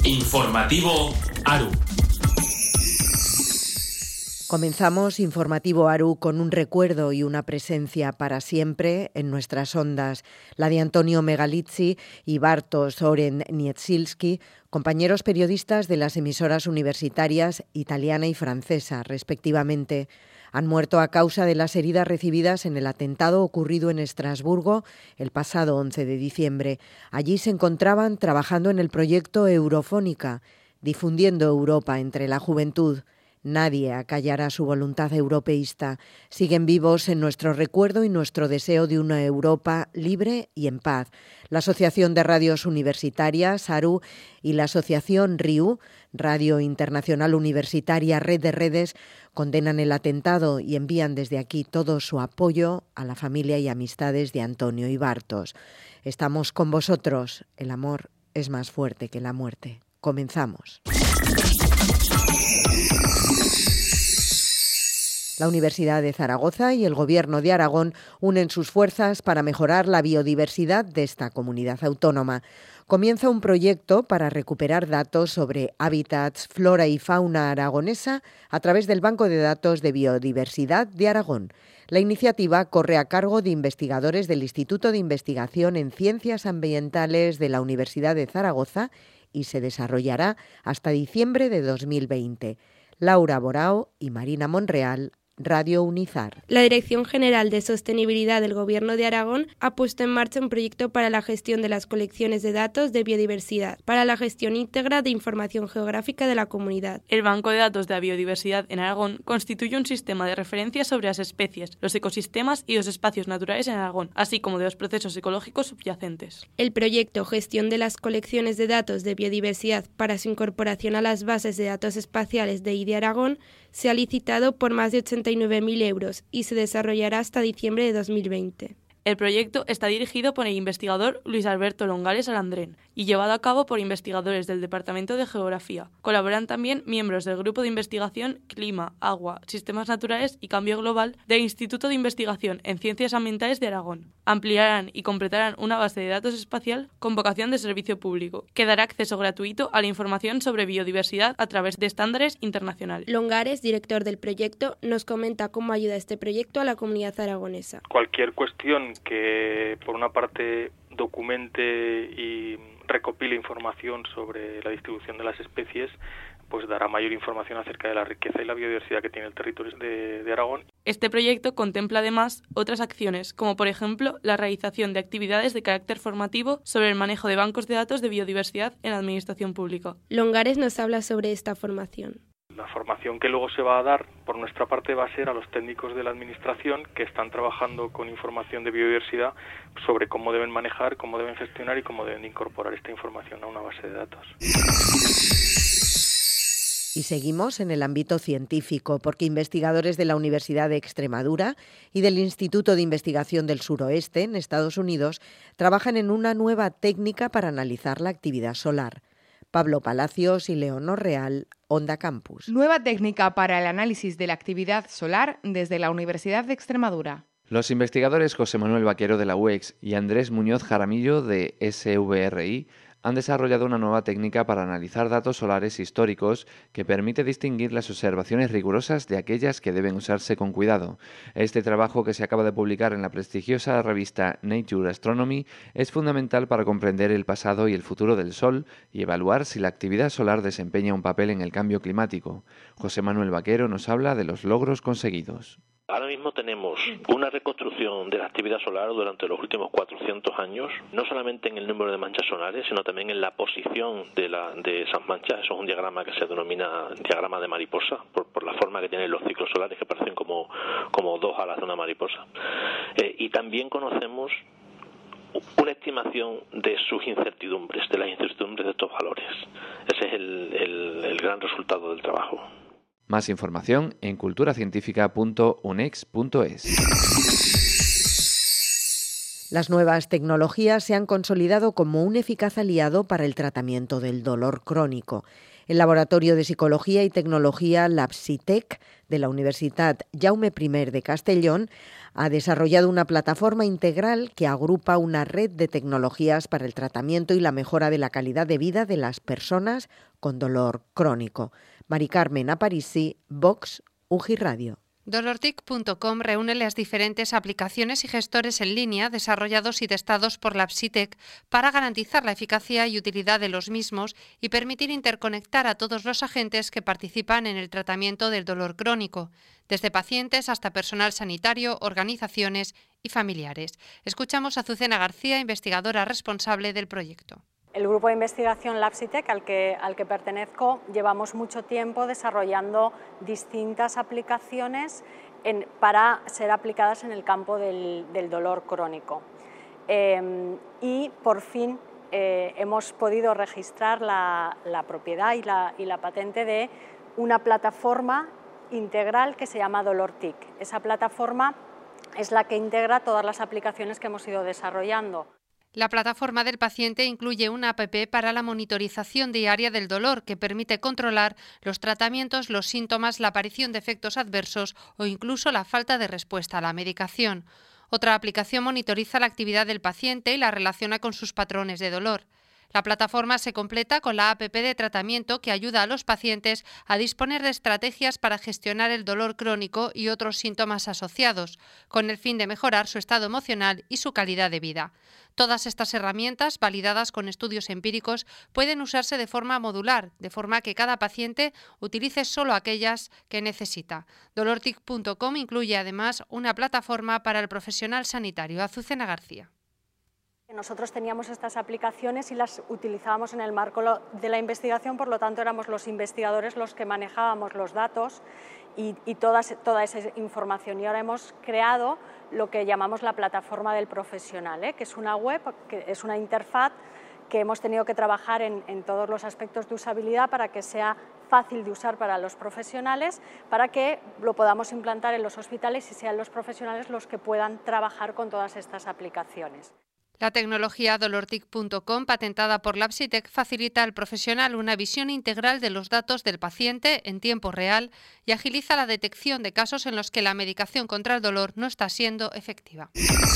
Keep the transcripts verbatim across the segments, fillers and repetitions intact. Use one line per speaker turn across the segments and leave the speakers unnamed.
Informativo ARU.
Comenzamos Informativo ARU con un recuerdo y una presencia para siempre en nuestras ondas, la de Antonio Megalizzi y Bartosz Oren Nietzilski, compañeros periodistas de las emisoras universitarias italiana y francesa, respectivamente. Han muerto a causa de las heridas recibidas en el atentado ocurrido en Estrasburgo el pasado once de diciembre. Allí se encontraban trabajando en el proyecto Eurofónica, difundiendo Europa entre la juventud. Nadie acallará su voluntad europeísta. Siguen vivos en nuestro recuerdo y nuestro deseo de una Europa libre y en paz. La Asociación de Radios Universitarias, ARU, y la Asociación RIU, Radio Internacional Universitaria Red de Redes, condenan el atentado y envían desde aquí todo su apoyo a la familia y amistades de Antonio y Bartosz. Estamos con vosotros. El amor es más fuerte que la muerte. Comenzamos. La Universidad de Zaragoza y el Gobierno de Aragón unen sus fuerzas para mejorar la biodiversidad de esta comunidad autónoma. Comienza un proyecto para recuperar datos sobre hábitats, flora y fauna aragonesa a través del Banco de Datos de Biodiversidad de Aragón. La iniciativa corre a cargo de investigadores del Instituto de Investigación en Ciencias Ambientales de la Universidad de Zaragoza y se desarrollará hasta diciembre de dos mil veinte. Laura Borao y Marina Monreal, Radio Unizar.
La Dirección General de Sostenibilidad del Gobierno de Aragón ha puesto en marcha un proyecto para la gestión de las colecciones de datos de biodiversidad, para la gestión íntegra de información geográfica de la comunidad.
El Banco de Datos de la Biodiversidad en Aragón constituye un sistema de referencia sobre las especies, los ecosistemas y los espacios naturales en Aragón, así como de los procesos ecológicos subyacentes.
El proyecto Gestión de las colecciones de datos de biodiversidad para su incorporación a las bases de datos espaciales de I D I Aragón se ha licitado por más de ochenta y nueve mil euros y se desarrollará hasta diciembre de dos mil veinte.
El proyecto está dirigido por el investigador Luis Alberto Longares Alandrén y llevado a cabo por investigadores del Departamento de Geografía. Colaboran también miembros del Grupo de Investigación Clima, Agua, Sistemas Naturales y Cambio Global del Instituto de Investigación en Ciencias Ambientales de Aragón. Ampliarán y completarán una base de datos espacial con vocación de servicio público, que dará acceso gratuito a la información sobre biodiversidad a través de estándares internacionales.
Longares, director del proyecto, nos comenta cómo ayuda este proyecto a la comunidad aragonesa.
Cualquier cuestión que, por una parte, documente y recopile información sobre la distribución de las especies, pues dará mayor información acerca de la riqueza y la biodiversidad que tiene el territorio de, de Aragón.
Este proyecto contempla además otras acciones, como por ejemplo la realización de actividades de carácter formativo sobre el manejo de bancos de datos de biodiversidad en la administración pública.
Longares nos habla sobre esta formación.
La formación que luego se va a dar, por nuestra parte, va a ser a los técnicos de la administración que están trabajando con información de biodiversidad sobre cómo deben manejar, cómo deben gestionar y cómo deben incorporar esta información a una base de datos.
Y seguimos en el ámbito científico, porque investigadores de la Universidad de Extremadura y del Instituto de Investigación del Suroeste, en Estados Unidos, trabajan en una nueva técnica para analizar la actividad solar. Pablo Palacios y Leonor Real, Onda Campus.
Nueva técnica para el análisis de la actividad solar desde la Universidad de Extremadura.
Los investigadores José Manuel Vaquero de la U E X y Andrés Muñoz Jaramillo de S V R I han desarrollado una nueva técnica para analizar datos solares históricos que permite distinguir las observaciones rigurosas de aquellas que deben usarse con cuidado. Este trabajo, que se acaba de publicar en la prestigiosa revista Nature Astronomy, es fundamental para comprender el pasado y el futuro del Sol y evaluar si la actividad solar desempeña un papel en el cambio climático. José Manuel Vaquero nos habla de los logros conseguidos.
Ahora mismo tenemos una reconstrucción de la actividad solar durante los últimos cuatrocientos años, no solamente en el número de manchas solares, sino también en la posición de, la, de esas manchas. Eso es un diagrama que se denomina diagrama de mariposa, por, por la forma que tienen los ciclos solares, que parecen como, como dos alas de una mariposa. Eh, y también conocemos una estimación de sus incertidumbres, de las incertidumbres de estos valores. Ese es el, el, el gran resultado del trabajo.
Más información en culturacientífica punto unex punto es.
Las nuevas tecnologías se han consolidado como un eficaz aliado para el tratamiento del dolor crónico. El Laboratorio de Psicología y Tecnología Labsitec de la Universitat Jaume I de Castellón ha desarrollado una plataforma integral que agrupa una red de tecnologías para el tratamiento y la mejora de la calidad de vida de las personas con dolor crónico. Mari Carmen Aparici, Vox, U G I Radio.
Dolortic punto com reúne las diferentes aplicaciones y gestores en línea desarrollados y testados por Labsitec para garantizar la eficacia y utilidad de los mismos y permitir interconectar a todos los agentes que participan en el tratamiento del dolor crónico, desde pacientes hasta personal sanitario, organizaciones y familiares. Escuchamos a Azucena García, investigadora responsable del proyecto.
El grupo de investigación Labsitec, al que, al que pertenezco, llevamos mucho tiempo desarrollando distintas aplicaciones en, para ser aplicadas en el campo del, del dolor crónico. Eh, y por fin eh, hemos podido registrar la, la propiedad y la, y la patente de una plataforma integral que se llama Dolortic. Esa plataforma es la que integra todas las aplicaciones que hemos ido desarrollando.
La plataforma del paciente incluye una app para la monitorización diaria del dolor que permite controlar los tratamientos, los síntomas, la aparición de efectos adversos o incluso la falta de respuesta a la medicación. Otra aplicación monitoriza la actividad del paciente y la relaciona con sus patrones de dolor. La plataforma se completa con la app de tratamiento que ayuda a los pacientes a disponer de estrategias para gestionar el dolor crónico y otros síntomas asociados, con el fin de mejorar su estado emocional y su calidad de vida. Todas estas herramientas, validadas con estudios empíricos, pueden usarse de forma modular, de forma que cada paciente utilice solo aquellas que necesita. Dolortic punto com incluye además una plataforma para el profesional sanitario. Azucena García.
Nosotros teníamos estas aplicaciones y las utilizábamos en el marco de la investigación, por lo tanto éramos los investigadores los que manejábamos los datos y, y todas, toda esa información. Y ahora hemos creado lo que llamamos la plataforma del profesional, ¿eh? que es una web, que es una interfaz que hemos tenido que trabajar en, en todos los aspectos de usabilidad para que sea fácil de usar para los profesionales, para que lo podamos implantar en los hospitales y sean los profesionales los que puedan trabajar con todas estas aplicaciones.
La tecnología Dolortic punto com, patentada por Labsitec, facilita al profesional una visión integral de los datos del paciente en tiempo real y agiliza la detección de casos en los que la medicación contra el dolor no está siendo efectiva.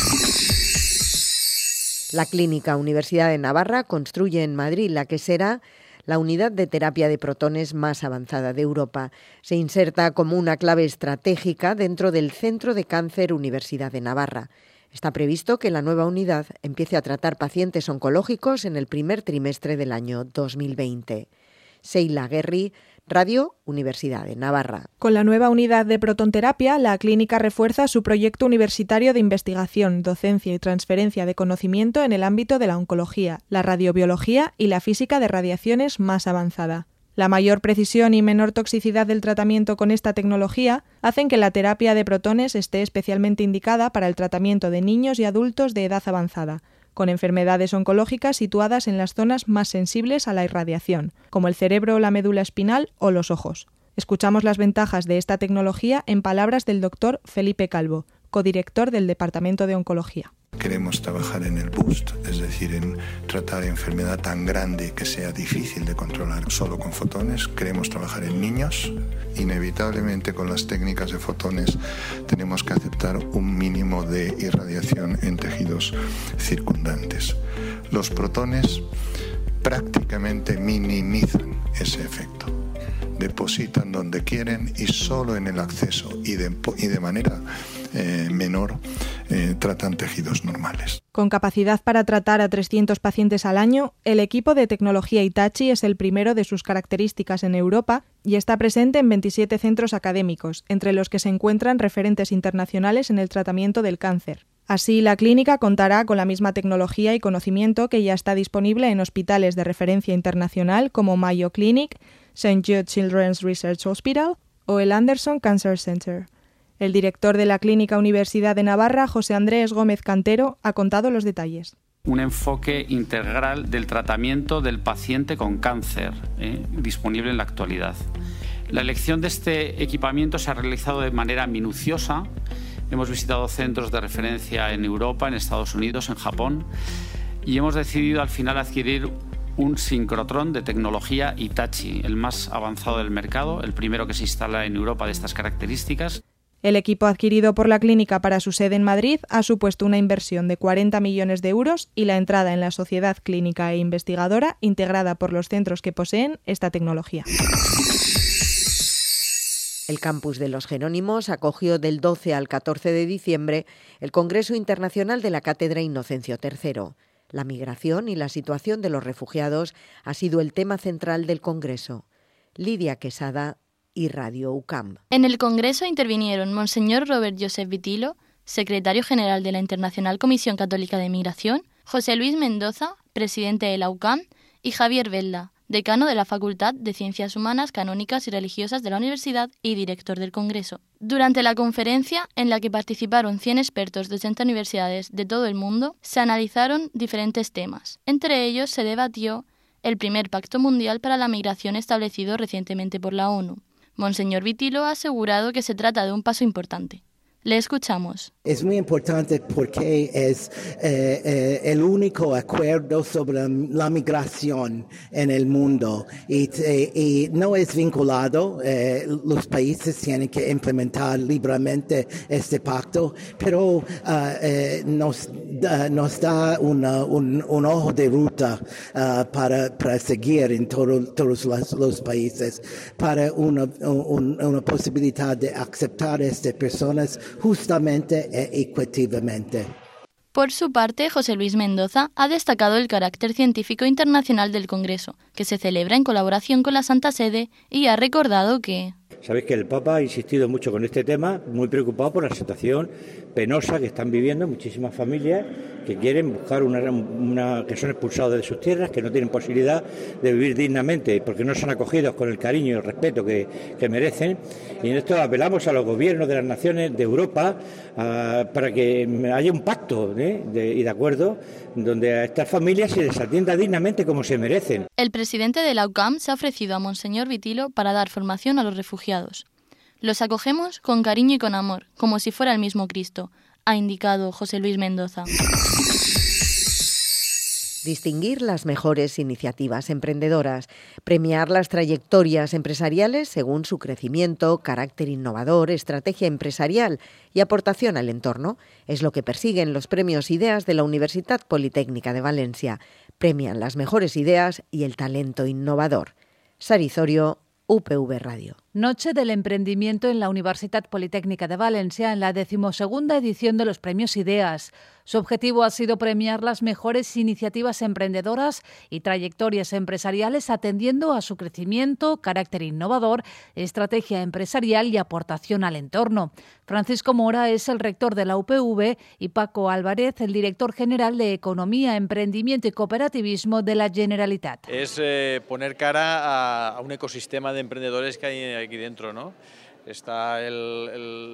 La Clínica Universidad de Navarra construye en Madrid la que será la unidad de terapia de protones más avanzada de Europa. Se inserta como una clave estratégica dentro del Centro de Cáncer Universidad de Navarra. Está previsto que la nueva unidad empiece a tratar pacientes oncológicos en el primer trimestre del año dos mil veinte. Seila Guerri, Radio Universidad de Navarra.
Con la nueva unidad de protonterapia, la clínica refuerza su proyecto universitario de investigación, docencia y transferencia de conocimiento en el ámbito de la oncología, la radiobiología y la física de radiaciones más avanzada. La mayor precisión y menor toxicidad del tratamiento con esta tecnología hacen que la terapia de protones esté especialmente indicada para el tratamiento de niños y adultos de edad avanzada, con enfermedades oncológicas situadas en las zonas más sensibles a la irradiación, como el cerebro, la médula espinal o los ojos. Escuchamos las ventajas de esta tecnología en palabras del doctor Felipe Calvo, codirector del Departamento de Oncología.
Queremos trabajar en el boost, es decir, en tratar enfermedad tan grande que sea difícil de controlar solo con fotones. Queremos trabajar en niños. Inevitablemente con las técnicas de fotones tenemos que aceptar un mínimo de irradiación en tejidos circundantes. Los protones prácticamente minimizan ese efecto. Depositan donde quieren y solo en el acceso y de, y de manera eh, menor eh, tratan tejidos normales.
Con capacidad para tratar a trescientos pacientes al año, el equipo de tecnología Hitachi es el primero de sus características en Europa y está presente en veintisiete centros académicos, entre los que se encuentran referentes internacionales en el tratamiento del cáncer. Así, la clínica contará con la misma tecnología y conocimiento que ya está disponible en hospitales de referencia internacional como Mayo Clinic, Saint Jude Children's Research Hospital o el Anderson Cancer Center. El director de la Clínica Universidad de Navarra, José Andrés Gómez Cantero, ha contado los detalles.
Un enfoque integral del tratamiento del paciente con cáncer, eh, disponible en la actualidad. La elección de este equipamiento se ha realizado de manera minuciosa. Hemos visitado centros de referencia en Europa, en Estados Unidos, en Japón, y hemos decidido al final adquirir un sincrotrón de tecnología Hitachi, el más avanzado del mercado, el primero que se instala en Europa de estas características.
El equipo adquirido por la clínica para su sede en Madrid ha supuesto una inversión de cuarenta millones de euros y la entrada en la sociedad clínica e investigadora integrada por los centros que poseen esta tecnología.
El campus de los Jerónimos acogió del doce al catorce de diciembre el Congreso Internacional de la Cátedra Inocencio tercero. La migración y la situación de los refugiados ha sido el tema central del Congreso. Lidia Quesada y Radio U C A M.
En el Congreso intervinieron Monseñor Robert Joseph Vitilo, secretario general de la Internacional Comisión Católica de Migración, José Luis Mendoza, presidente de la U C A M, y Javier Velda, decano de la Facultad de Ciencias Humanas, Canónicas y Religiosas de la Universidad y director del Congreso. Durante la conferencia, en la que participaron cien expertos de ochenta universidades de todo el mundo, se analizaron diferentes temas. Entre ellos se debatió el primer Pacto Mundial para la Migración establecido recientemente por la ONU. Monseñor Vitilo ha asegurado que se trata de un paso importante. Le escuchamos.
Es muy importante porque es eh, eh, el único acuerdo sobre la migración en el mundo y, eh, y no es vinculado. Eh, los países tienen que implementar libremente este pacto, pero uh, eh, nos, uh, nos da una, un, un ojo de ruta uh, para, para seguir en todo, todos los, los países, para una, un, una posibilidad de aceptar a estas personas justamente e equitativamente.
Por su parte, José Luis Mendoza ha destacado el carácter científico internacional del Congreso, que se celebra en colaboración con la Santa Sede, y ha recordado que...
Sabéis que el Papa ha insistido mucho con este tema, muy preocupado por la situación penosa que están viviendo muchísimas familias que quieren buscar una, una que son expulsados de sus tierras, que no tienen posibilidad de vivir dignamente porque no son acogidos con el cariño y el respeto que, que merecen. Y en esto apelamos a los gobiernos de las naciones de Europa uh, para que haya un pacto ¿eh? de, y de acuerdo donde a estas familias se les atienda dignamente como se merecen.
El presidente de la U C A M se ha ofrecido a Monseñor Vitilo para dar formación a los refugiados. Los acogemos con cariño y con amor, como si fuera el mismo Cristo, ha indicado José Luis Mendoza.
Distinguir las mejores iniciativas emprendedoras, premiar las trayectorias empresariales según su crecimiento, carácter innovador, estrategia empresarial y aportación al entorno, es lo que persiguen los premios Ideas de la Universitat Politécnica de Valencia. Premian las mejores ideas y el talento innovador. Sarizorio, U P V Radio.
Noche del Emprendimiento en la Universitat Politécnica de Valencia en la decimosegunda edición de los Premios Ideas. Su objetivo ha sido premiar las mejores iniciativas emprendedoras y trayectorias empresariales atendiendo a su crecimiento, carácter innovador, estrategia empresarial y aportación al entorno. Francisco Mora es el rector de la U P V y Paco Álvarez, el director general de Economía, Emprendimiento y Cooperativismo de la Generalitat.
Es eh, poner cara a, a un ecosistema de emprendedores que hay aquí dentro, ¿no? Está el,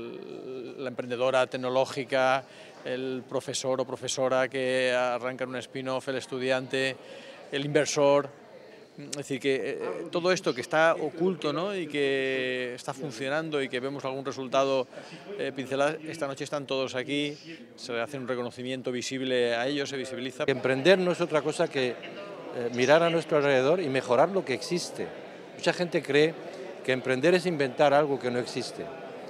el, la emprendedora tecnológica, el profesor o profesora que arranca en un spin-off, el estudiante, el inversor. Es decir, que eh, todo esto que está oculto, ¿no? Y que está funcionando y que vemos algún resultado eh, pincelado, esta noche están todos aquí, se hace un reconocimiento visible a ellos, se visibiliza.
Emprender no es otra cosa que eh, mirar a nuestro alrededor y mejorar lo que existe. Mucha gente cree que emprender es inventar algo que no existe.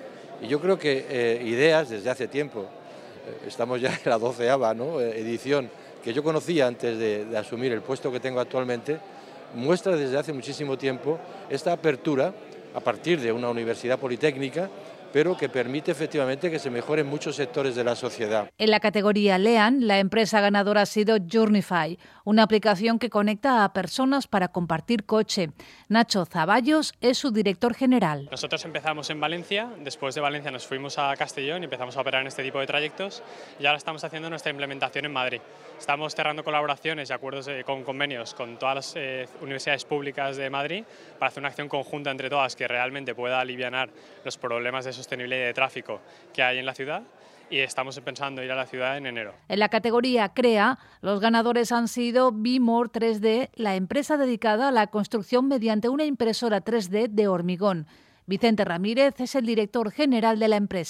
Y yo creo que eh, Ideas, desde hace tiempo, eh, estamos ya en la doceava ¿no? edición, que yo conocía antes de, de asumir el puesto que tengo actualmente, muestra desde hace muchísimo tiempo esta apertura a partir de una universidad politécnica, pero que permite efectivamente que se mejoren muchos sectores de la sociedad.
En la categoría Lean, la empresa ganadora ha sido Journeyfy, una aplicación que conecta a personas para compartir coche. Nacho Zaballos es su director general.
Nosotros empezamos en Valencia, después de Valencia nos fuimos a Castellón y empezamos a operar en este tipo de trayectos y ahora estamos haciendo nuestra implementación en Madrid. Estamos cerrando colaboraciones y acuerdos eh, con convenios con todas las eh, universidades públicas de Madrid para hacer una acción conjunta entre todas que realmente pueda alivianar los problemas de sostenibilidad y de tráfico que hay en la ciudad. Y estamos pensando ir a la ciudad en enero.
En la categoría CREA, los ganadores han sido Bimor tres D, la empresa dedicada a la construcción mediante una impresora tres D de hormigón. Vicente Ramírez es el director general de la empresa.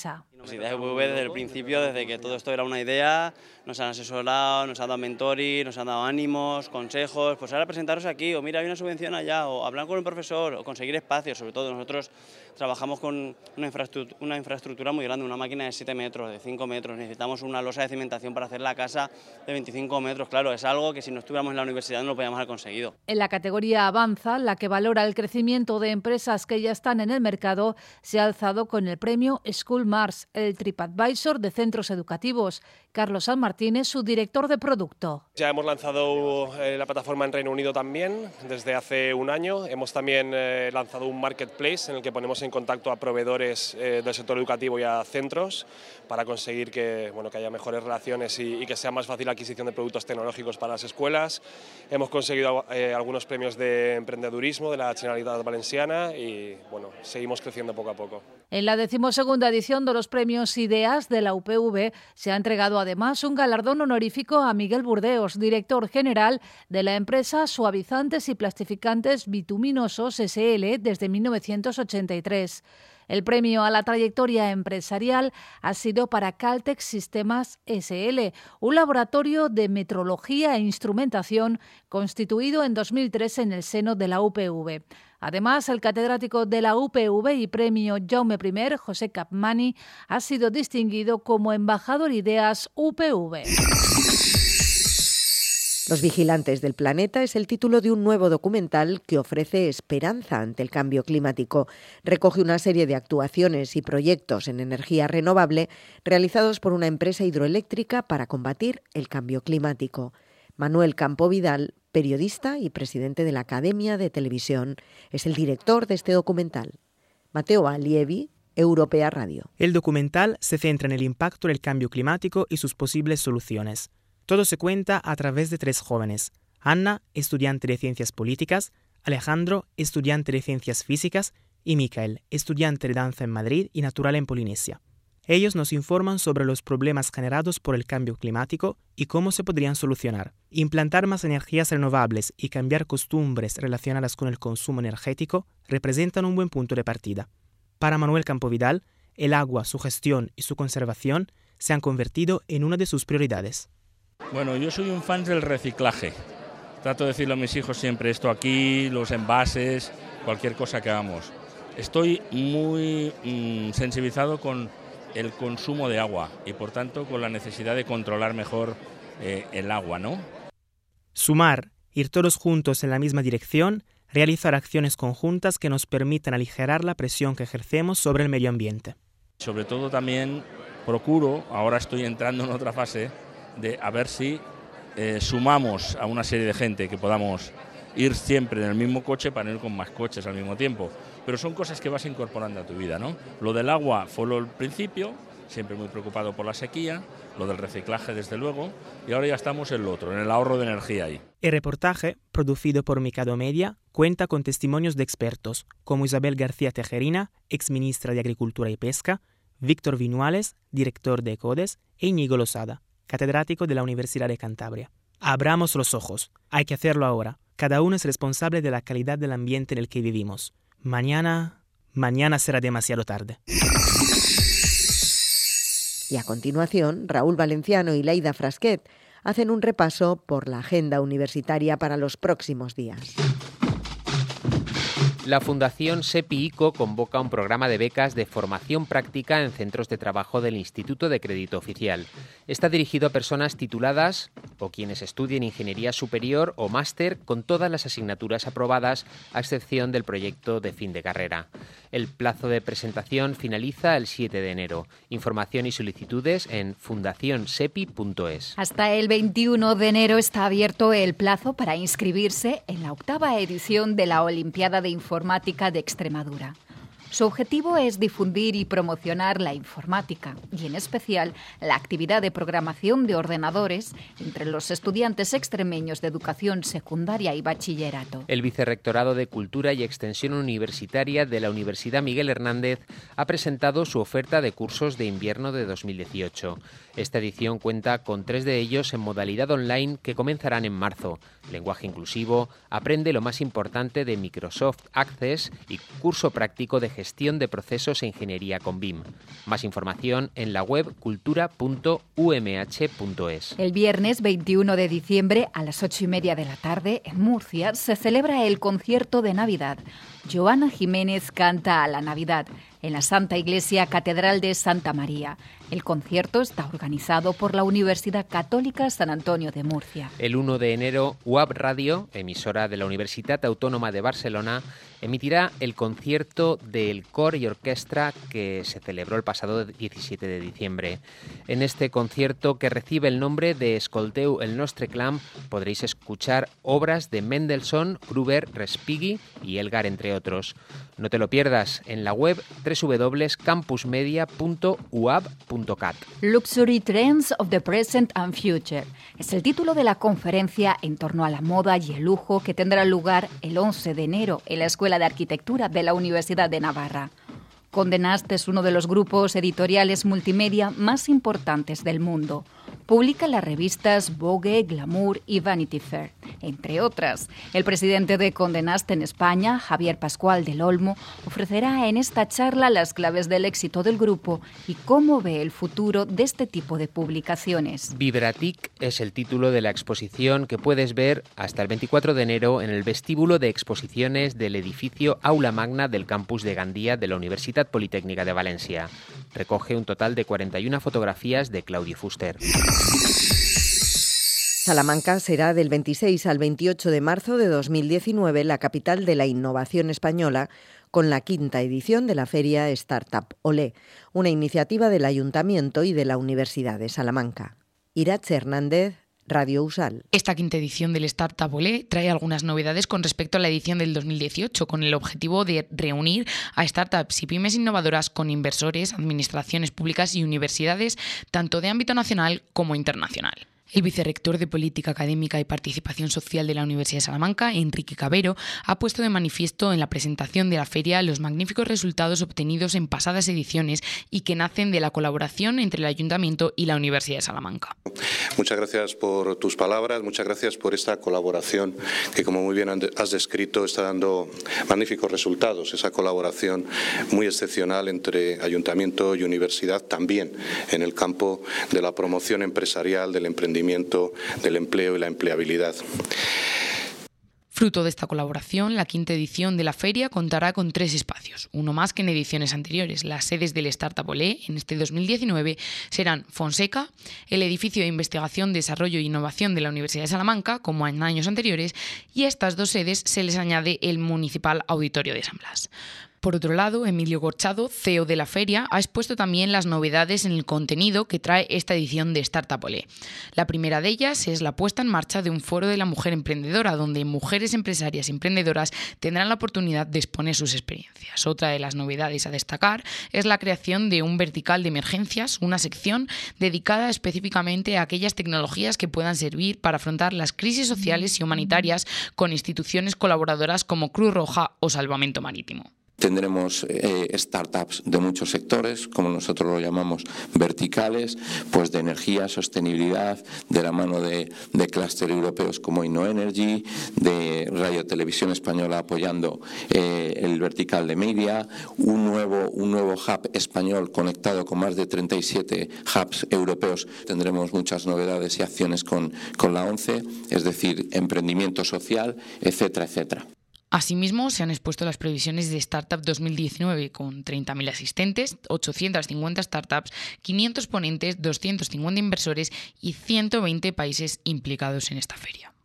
Pues Ideas U P V desde el principio, desde que todo esto era una idea, nos han asesorado, nos han dado mentoring, nos han dado ánimos, consejos, pues ahora presentaros aquí, o mira, hay una subvención allá, o hablar con el profesor, o conseguir espacios. Sobre todo nosotros trabajamos con una infraestructura, una infraestructura muy grande, una máquina de siete metros, de cinco metros, necesitamos una losa de cimentación para hacer la casa de veinticinco metros, claro, es algo que si no estuviéramos en la universidad no lo podíamos haber conseguido.
En la categoría Avanza, la que valora el crecimiento de empresas que ya están en el mercado, se ha alzado con el premio School Mars, el TripAdvisor de centros educativos. Carlos San Martín es su director de producto.
Ya hemos lanzado eh, la plataforma en Reino Unido también desde hace un año. Hemos también eh, lanzado un marketplace en el que ponemos en contacto a proveedores eh, del sector educativo y a centros para conseguir que, bueno, que haya mejores relaciones y, y que sea más fácil la adquisición de productos tecnológicos para las escuelas. Hemos conseguido eh, algunos premios de emprendedurismo de la Generalitat Valenciana y bueno, seguimos creciendo poco a poco.
En la decimosegunda edición de los premios Ideas de la U P V se ha entregado además un galardón honorífico a Miguel Burdeos, director general de la empresa Suavizantes y Plastificantes Bituminosos S L desde mil novecientos ochenta y tres. El premio a la trayectoria empresarial ha sido para Caltex Sistemas S L, un laboratorio de metrología e instrumentación constituido en dos mil tres en el seno de la U P V. Además, el catedrático de la U P V y premio Jaume I, José Capmany, ha sido distinguido como embajador Ideas U P V.
Los vigilantes del planeta es el título de un nuevo documental que ofrece esperanza ante el cambio climático. Recoge una serie de actuaciones y proyectos en energía renovable realizados por una empresa hidroeléctrica para combatir el cambio climático. Manuel Campo Vidal, periodista y presidente de la Academia de Televisión, es el director de este documental. Mateo Allievi, Europea Radio.
El documental se centra en el impacto del cambio climático y sus posibles soluciones. Todo se cuenta a través de tres jóvenes: Anna, estudiante de Ciencias Políticas, Alejandro, estudiante de Ciencias Físicas, y Michael, estudiante de danza en Madrid y natural en Polinesia. Ellos nos informan sobre los problemas generados por el cambio climático y cómo se podrían solucionar. Implantar más energías renovables y cambiar costumbres relacionadas con el consumo energético representan un buen punto de partida. Para Manuel Campo Vidal, el agua, su gestión y su conservación se han convertido en una de sus prioridades.
Bueno, yo soy un fan del reciclaje. Trato de decirlo a mis hijos siempre, esto aquí, los envases, cualquier cosa que hagamos. Estoy muy mmm, sensibilizado con el consumo de agua y por tanto con la necesidad de controlar mejor eh, el agua, ¿no?
Sumar, ir todos juntos en la misma dirección, realizar acciones conjuntas que nos permitan aligerar la presión que ejercemos sobre el medio ambiente.
Sobre todo también procuro, ahora estoy entrando en otra fase, de a ver si eh, sumamos a una serie de gente que podamos ir siempre en el mismo coche para ir con más coches al mismo tiempo. Pero son cosas que vas incorporando a tu vida, ¿no? Lo del agua fue lo al principio, siempre muy preocupado por la sequía, lo del reciclaje desde luego, y ahora ya estamos en lo otro, en el ahorro de energía ahí.
El reportaje, producido por Mikado Media, cuenta con testimonios de expertos, como Isabel García Tejerina, exministra de Agricultura y Pesca, Víctor Viñuales, director de ECODES, e Íñigo Losada, catedrático de la Universidad de Cantabria. Abramos los ojos. Hay que hacerlo ahora. Cada uno es responsable de la calidad del ambiente en el que vivimos. Mañana, mañana será demasiado tarde.
Y a continuación, Raúl Valenciano y Leida Frasquet hacen un repaso por la agenda universitaria para los próximos días.
La Fundación SEPI-ICO convoca un programa de becas de formación práctica en centros de trabajo del Instituto de Crédito Oficial. Está dirigido a personas tituladas o quienes estudien ingeniería superior o máster con todas las asignaturas aprobadas, a excepción del proyecto de fin de carrera. El plazo de presentación finaliza el siete de enero. Información y solicitudes en fundación sepi punto es.
Hasta el veintiuno de enero está abierto el plazo para inscribirse en la octava edición de la Olimpiada de Informática de Extremadura. Su objetivo es difundir y promocionar la informática y, en especial, la actividad de programación de ordenadores entre los estudiantes extremeños de educación secundaria y bachillerato.
El Vicerrectorado de Cultura y Extensión Universitaria de la Universidad Miguel Hernández ha presentado su oferta de cursos de invierno de dos mil dieciocho. Esta edición cuenta con tres de ellos en modalidad online que comenzarán en marzo. Lenguaje inclusivo, aprende lo más importante de Microsoft Access y curso práctico de gestión gestión de procesos e ingeniería con B I M. Más información en la web cultura punto u eme hache punto es.
El viernes veintiuno de diciembre a las ocho y media de la tarde en Murcia se celebra el concierto de Navidad. Joana Jiménez canta a la Navidad en la Santa Iglesia Catedral de Santa María. El concierto está organizado por la Universidad Católica San Antonio de Murcia.
El uno de enero, U A B Radio, emisora de la Universitat Autónoma de Barcelona, emitirá el concierto del cor y orquestra que se celebró el pasado diecisiete de diciembre. En este concierto, que recibe el nombre de Escolteu el nostre clam, podréis escuchar obras de Mendelssohn, Gruber, Respighi y Elgar, entre otros. No te lo pierdas en la web doble u doble u doble u punto campusmedia punto u a b punto cat.
Luxury Trends of the Present and Future es el título de la conferencia en torno a la moda y el lujo que tendrá lugar el once de enero en la Escuela de Arquitectura de la Universidad de Navarra. Condé Nast es uno de los grupos editoriales multimedia más importantes del mundo. Publica las revistas Vogue, Glamour y Vanity Fair, entre otras. El presidente de Condé Nast en España, Javier Pascual del Olmo, ofrecerá en esta charla las claves del éxito del grupo y cómo ve el futuro de este tipo de publicaciones.
Vibratic es el título de la exposición que puedes ver hasta el veinticuatro de enero en el vestíbulo de exposiciones del edificio Aula Magna del campus de Gandía de la Universitat Politécnica de Valencia. Recoge un total de cuarenta y una fotografías de Claudio Fuster.
Salamanca será del veintiséis al veintiocho de marzo de dos mil diecinueve la capital de la innovación española, con la quinta edición de la feria Startup Olé, una iniciativa del Ayuntamiento y de la Universidad de Salamanca. Iratxe Hernández, Radio Usal.
Esta quinta edición del Startup Olé trae algunas novedades con respecto a la edición del dos mil dieciocho, con el objetivo de reunir a startups y pymes innovadoras con inversores, administraciones públicas y universidades, tanto de ámbito nacional como internacional. El vicerrector de Política Académica y Participación Social de la Universidad de Salamanca, Enrique Cabero, ha puesto de manifiesto en la presentación de la feria los magníficos resultados obtenidos en pasadas ediciones y que nacen de la colaboración entre el Ayuntamiento y la Universidad de Salamanca.
Muchas gracias por tus palabras, muchas gracias por esta colaboración que, como muy bien has descrito, está dando magníficos resultados. Esa colaboración muy excepcional entre Ayuntamiento y Universidad, también en el campo de la promoción empresarial, del emprendimiento, del empleo y la empleabilidad.
Fruto de esta colaboración, la quinta edición de la feria contará con tres espacios, uno más que en ediciones anteriores. Las sedes del Startup Olé en este dos mil diecinueve serán Fonseca, el edificio de investigación, desarrollo e innovación de la Universidad de Salamanca, como en años anteriores, y a estas dos sedes se les añade el Municipal Auditorio de San Blas. Por otro lado, Emilio Gorchado, C E O de la feria, ha expuesto también las novedades en el contenido que trae esta edición de Startup Olé. La primera de ellas es la puesta en marcha de un foro de la mujer emprendedora, donde mujeres empresarias y emprendedoras tendrán la oportunidad de exponer sus experiencias. Otra de las novedades a destacar es la creación de un vertical de emergencias, una sección dedicada específicamente a aquellas tecnologías que puedan servir para afrontar las crisis sociales y humanitarias con instituciones colaboradoras como Cruz Roja o Salvamento Marítimo.
Tendremos eh, startups de muchos sectores, como nosotros lo llamamos verticales, pues de energía, sostenibilidad, de la mano de, de clúster europeos como InnoEnergy, de Radio Televisión Española apoyando eh, el vertical de media, un nuevo, un nuevo hub español conectado con más de treinta y siete hubs europeos. Tendremos muchas novedades y acciones con, con la ONCE, es decir, emprendimiento social, etcétera, etcétera.
Asimismo, se han expuesto las previsiones de Startup dos mil diecinueve con treinta mil asistentes, ochocientas cincuenta startups, quinientos ponentes, doscientos cincuenta inversores y ciento veinte países implicados en esta feria.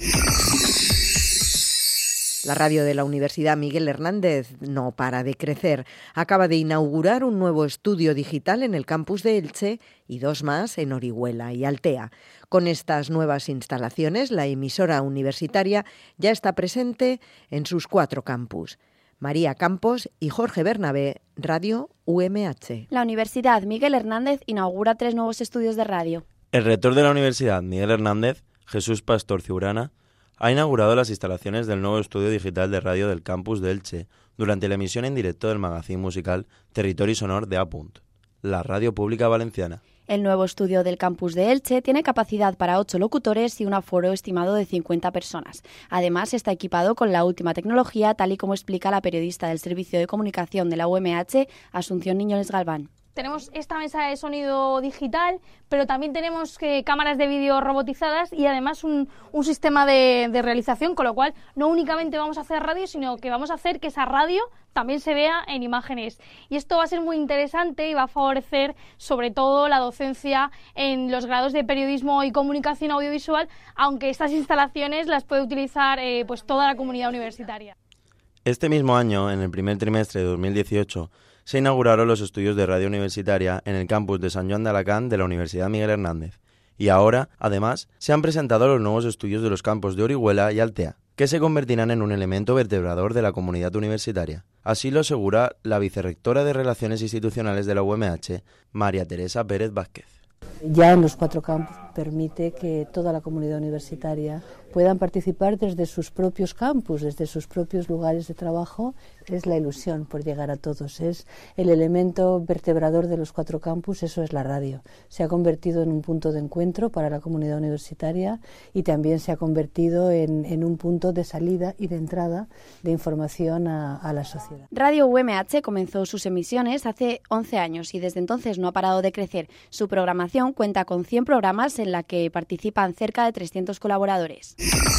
La radio de la Universidad Miguel Hernández no para de crecer. Acaba de inaugurar un nuevo estudio digital en el campus de Elche y dos más en Orihuela y Altea. Con estas nuevas instalaciones, la emisora universitaria ya está presente en sus cuatro campus. María Campos y Jorge Bernabé, Radio U M H.
La Universidad Miguel Hernández inaugura tres nuevos estudios de radio.
El rector de la Universidad Miguel Hernández, Jesús Pastor Ciurana, ha inaugurado las instalaciones del nuevo estudio digital de radio del campus de Elche durante la emisión en directo del magazín musical Territori Sonor de A. la radio pública valenciana.
El nuevo estudio del campus de Elche tiene capacidad para ocho locutores y un aforo estimado de cincuenta personas. Además, está equipado con la última tecnología, tal y como explica la periodista del Servicio de Comunicación de la U M H, Asunción Niñoles Galván.
Tenemos esta mesa de sonido digital, pero también tenemos eh, cámaras de vídeo robotizadas y además un, un sistema de, de realización, con lo cual no únicamente vamos a hacer radio, sino que vamos a hacer que esa radio también se vea en imágenes. Y esto va a ser muy interesante y va a favorecer sobre todo la docencia en los grados de periodismo y comunicación audiovisual, aunque estas instalaciones las puede utilizar eh, pues toda la comunidad universitaria.
Este mismo año, en el primer trimestre de dos mil dieciocho, se inauguraron los estudios de radio universitaria en el campus de San Joan de Alacant de la Universidad Miguel Hernández. Y ahora, además, se han presentado los nuevos estudios de los campus de Orihuela y Altea, que se convertirán en un elemento vertebrador de la comunidad universitaria. Así lo asegura la vicerrectora de Relaciones Institucionales de la U M H, María Teresa Pérez Vázquez.
Ya en los cuatro campus permite que toda la comunidad universitaria puedan participar desde sus propios campus, desde sus propios lugares de trabajo. Es la ilusión por llegar a todos, es el elemento vertebrador de los cuatro campus, eso es la radio. Se ha convertido en un punto de encuentro para la comunidad universitaria y también se ha convertido en, en un punto de salida y de entrada de información a, a la sociedad.
Radio U M H comenzó sus emisiones hace once años y desde entonces no ha parado de crecer. Su programación cuenta con cien programas en la que participan cerca de trescientos colaboradores.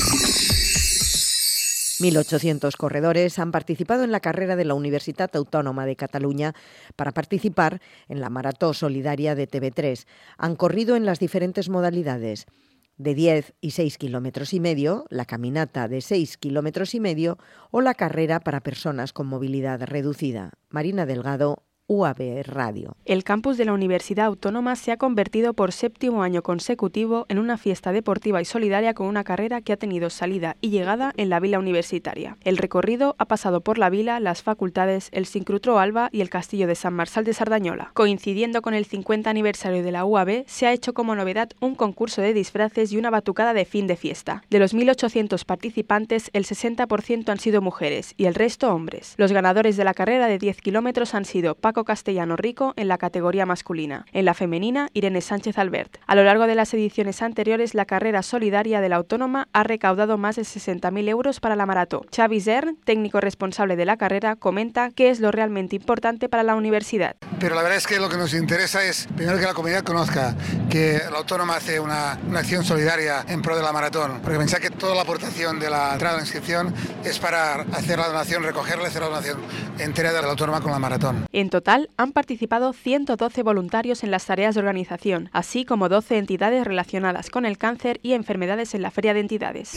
mil ochocientos corredores han participado en la carrera de la Universitat Autònoma de Cataluña para participar en la Marató Solidaria de T V tres. Han corrido en las diferentes modalidades de diez y seis kilómetros y medio, la caminata de seis kilómetros y medio o la carrera para personas con movilidad reducida. Marina Delgado, U A B Radio.
El campus de la Universidad Autónoma se ha convertido por séptimo año consecutivo en una fiesta deportiva y solidaria con una carrera que ha tenido salida y llegada en la vila universitaria. El recorrido ha pasado por la vila, las facultades, el Sincrutró Alba y el Castillo de San Marçal de Sardañola. Coincidiendo con el cincuenta aniversario de la U A B, se ha hecho como novedad un concurso de disfraces y una batucada de fin de fiesta. De los mil ochocientos participantes, el sesenta por ciento han sido mujeres y el resto hombres. Los ganadores de la carrera de diez kilómetros han sido Paco Castellano Rico en la categoría masculina. En la femenina, Irene Sánchez Albert. A lo largo de las ediciones anteriores, la carrera solidaria de la Autónoma ha recaudado más de sesenta mil euros para la marató. Xavi Zern, técnico responsable de la carrera, comenta qué es lo realmente importante para la universidad.
Pero la verdad es que lo que nos interesa es, primero, que la comunidad conozca que la Autónoma hace una, una acción solidaria en pro de la maratón. Porque pensar que toda la aportación de la entrada a la inscripción es para hacer la donación, recogerla y hacer la donación entera de la Autónoma con la maratón.
En total, han participado ciento doce voluntarios en las tareas de organización, así como doce entidades relacionadas con el cáncer y enfermedades en la Feria de Entidades.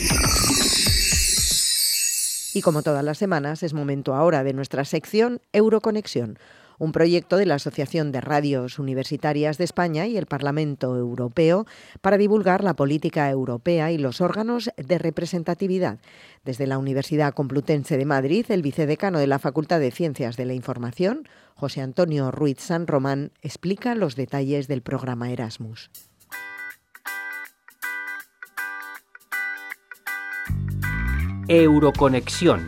Y como todas las semanas, es momento ahora de nuestra sección Euroconexión, un proyecto de la Asociación de Radios Universitarias de España y el Parlamento Europeo para divulgar la política europea y los órganos de representatividad. Desde la Universidad Complutense de Madrid, el vicedecano de la Facultad de Ciencias de la Información, José Antonio Ruiz San Román, explica los detalles del programa Erasmus.
Euroconexión.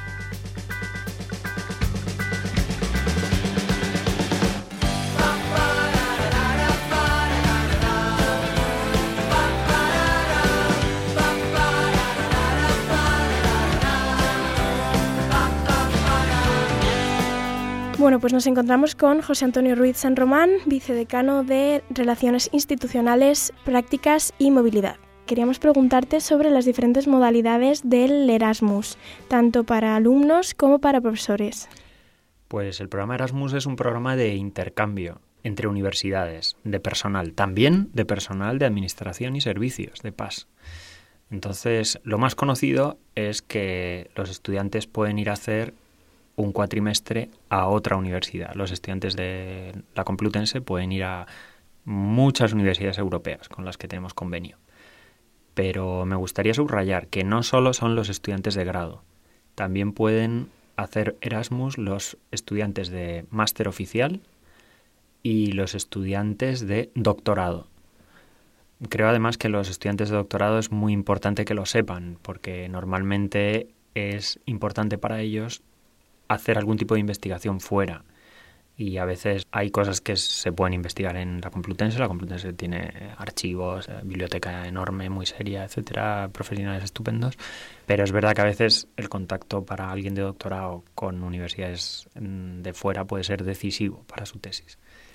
Bueno, pues nos encontramos con José Antonio Ruiz San Román, vicedecano de Relaciones Institucionales, Prácticas y Movilidad. Queríamos preguntarte sobre las diferentes modalidades del Erasmus, tanto para alumnos como para profesores.
Pues el programa Erasmus es un programa de intercambio entre universidades, de personal, también de personal de administración y servicios, de P A S. Entonces, lo más conocido es que los estudiantes pueden ir a hacer un cuatrimestre a otra universidad. Los estudiantes de la Complutense pueden ir a muchas universidades europeas con las que tenemos convenio. Pero me gustaría subrayar que no solo son los estudiantes de grado, también pueden hacer Erasmus los estudiantes de máster oficial y los estudiantes de doctorado. Creo además que los estudiantes de doctorado es muy importante que lo sepan, porque normalmente es importante para ellos hacer algún tipo de investigación fuera. Y a veces hay cosas que se pueden investigar en la Complutense. La Complutense tiene archivos, biblioteca enorme, muy seria, etcétera, profesionales estupendos. Pero es verdad que a veces el contacto para alguien de doctorado con universidades de fuera puede ser decisivo para su tesis.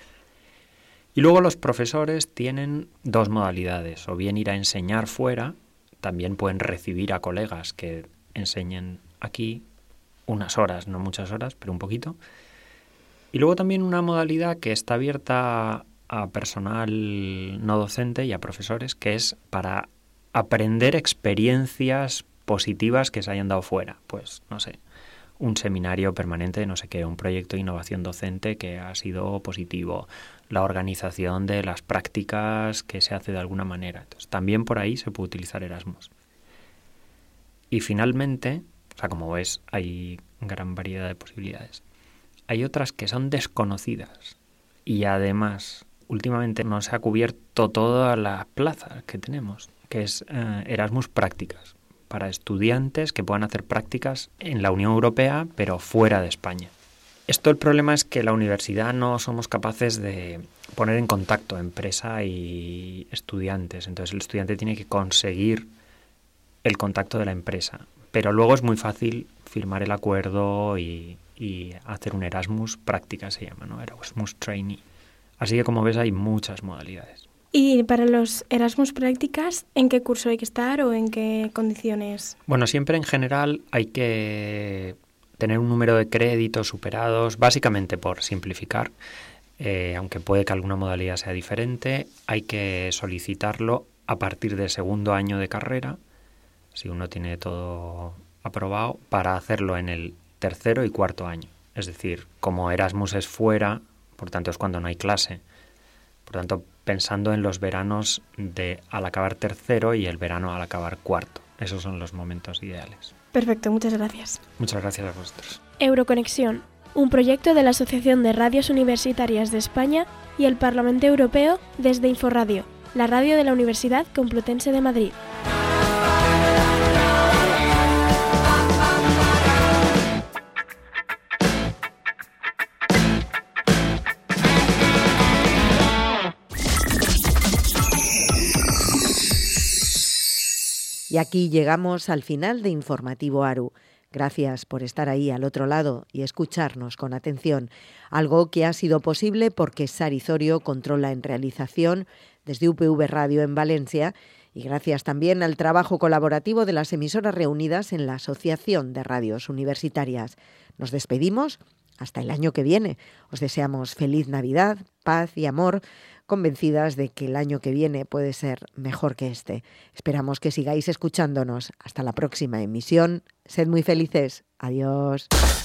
Y luego los profesores tienen dos modalidades, o bien ir a enseñar fuera, también pueden recibir a colegas que enseñen aquí unas horas, no muchas horas, pero un poquito. Y luego también una modalidad que está abierta a personal no docente y a profesores, que es para aprender experiencias positivas que se hayan dado fuera. Pues, no sé, un seminario permanente, no sé qué, un proyecto de innovación docente que ha sido positivo, la organización de las prácticas que se hace de alguna manera. Entonces, también por ahí se puede utilizar Erasmus. Y finalmente, o sea, como ves, hay gran variedad de posibilidades. Hay otras que son desconocidas y además últimamente no se ha cubierto toda la plaza que tenemos, que es eh, Erasmus Prácticas, para estudiantes que puedan hacer prácticas en la Unión Europea pero fuera de España. Esto el problema es que la universidad no somos capaces de poner en contacto empresa y estudiantes, entonces el estudiante tiene que conseguir el contacto de la empresa, pero luego es muy fácil firmar el acuerdo y y hacer un Erasmus Práctica se llama, ¿no? Erasmus Trainee. Así que como ves hay muchas modalidades.
Y para los Erasmus Prácticas, ¿en qué curso hay que estar o en qué condiciones?
Bueno, siempre en general hay que tener un número de créditos superados, básicamente por simplificar, eh, aunque puede que alguna modalidad sea diferente, hay que solicitarlo a partir del segundo año de carrera, si uno tiene todo aprobado, para hacerlo en el tercero y cuarto año. Es decir, como Erasmus es fuera, por tanto es cuando no hay clase. Por tanto, pensando en los veranos de al acabar tercero y el verano al acabar cuarto. Esos son los momentos ideales.
Perfecto, muchas gracias.
Muchas gracias a vosotros.
Euroconexión, un proyecto de la Asociación de Radios Universitarias de España y el Parlamento Europeo desde Inforradio, la radio de la Universidad Complutense de Madrid.
Y aquí llegamos al final de Informativo ARU. Gracias por estar ahí al otro lado y escucharnos con atención. Algo que ha sido posible porque Sari Zorio controla en realización desde U P V Radio en Valencia y gracias también al trabajo colaborativo de las emisoras reunidas en la Asociación de Radios Universitarias. Nos despedimos hasta el año que viene. Os deseamos feliz Navidad, paz y amor, convencidas de que el año que viene puede ser mejor que este. Esperamos que sigáis escuchándonos. Hasta la próxima emisión. Sed muy felices. Adiós.